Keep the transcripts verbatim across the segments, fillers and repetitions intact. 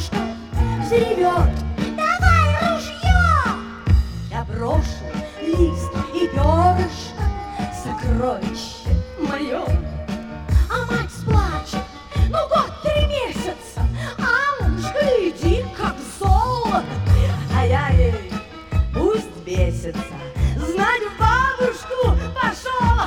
бабушка заревет: давай ружье! Я брошу лист и перышко, сокровище мое. А мать сплачет: ну год три месяца, Аннушка, гляди, как золото. А я ей: пусть бесится, знать в бабушку пошел.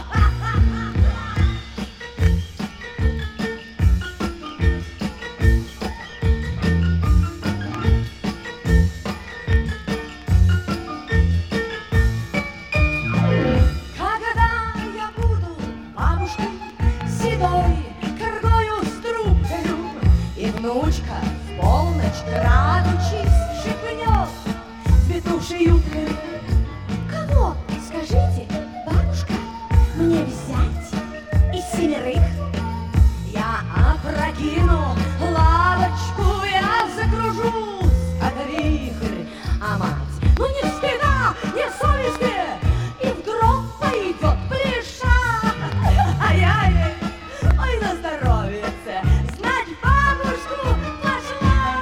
Когда я буду бабушкой седой, коргою с трубкою, и внучка в полночь, крадучись, шепнет с петушей юбкой: кого, скажите, бабушка, мне взять из семерых? Я опрокину лавочку, я закружусь, как вихрь, а мать, ну ни стыда, ни совести, и в гроб пойдет пляша. А я ей: ой, на здоровьице, знать бабушку пошла.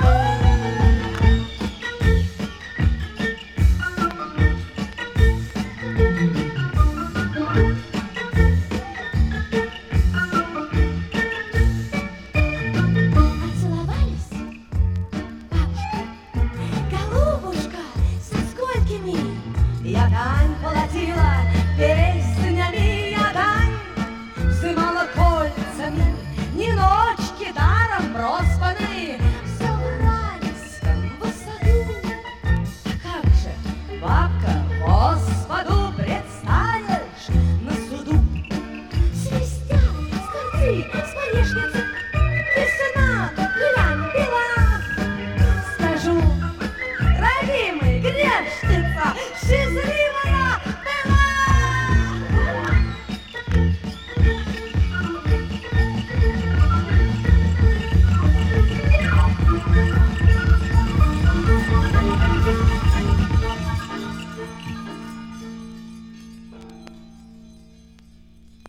Поцеловались, бабушка, голубушка, со сколькими я дань платила песнями, я дань взымала кольцами, ни ночки даром проспаны, все в райском саду. Как же, бабка, Господу предстанешь на суду? Свистят скворцы с Орешницы,